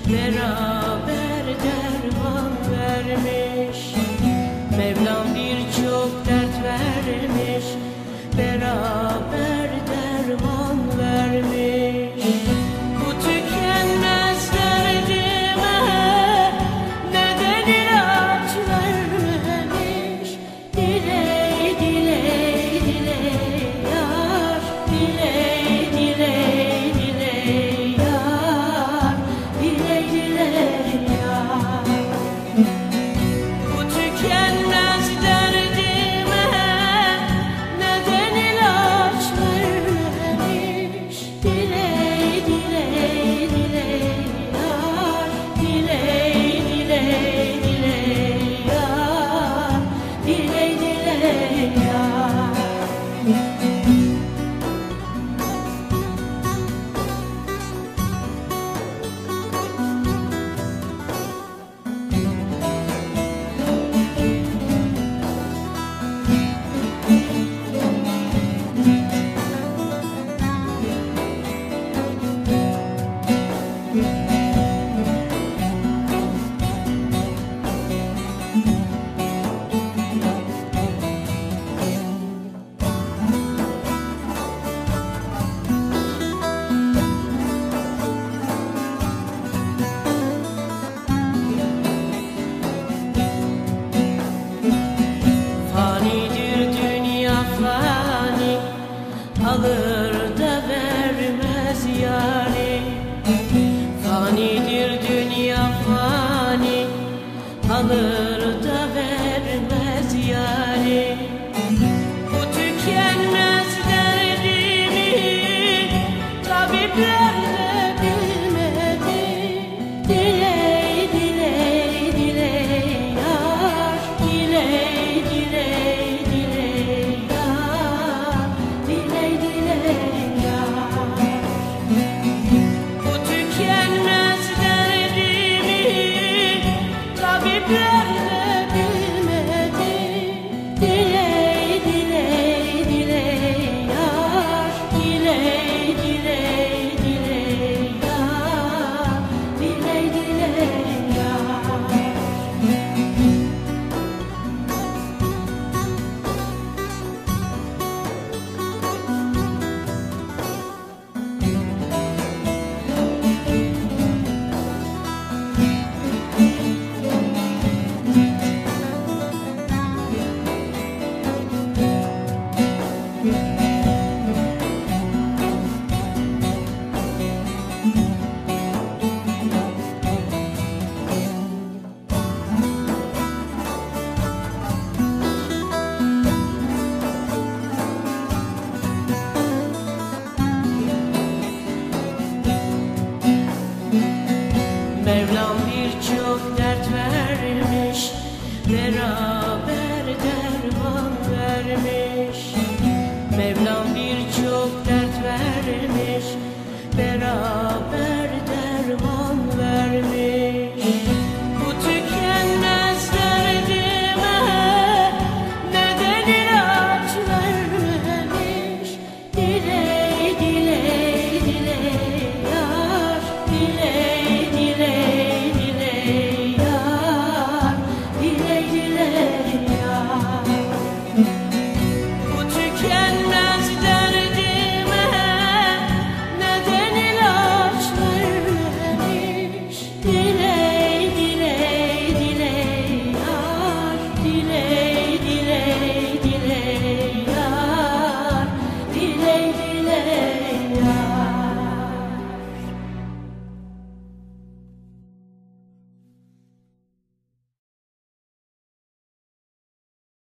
beraber derman vermiş. Mevlam birçok dert vermiş, beraber derman vermiş. Bu tükenmez derdime neden ilaç vermemiş? Diley diley diley yar, diley diley diley yar, diley diley yar. Bu tükenmez derdime neden ilaç vermemiş? Diley diley diley yar, diley diley diley yar, diley diley yar. Fanidir dünya fani, alır da vermez yani. Fanidir dünya fani, alır da vermez yani. Bu tükenmez derdimi tabipler de bilmedi. Diley diley diley yar, diley diley diley yar, diley diley yar. Bu tükenmez derdimi tabipler de bilmedi. Diley diley diley yar, diley diley diley yar, diley diley yar. Mevlam birçok dert vermiş, beraber derman vermiş. Mevlam birçok dert vermiş, beraber derman vermiş. Bu tükenmez derdime neden ilaç vermemiş? Diley diley diley yar, diley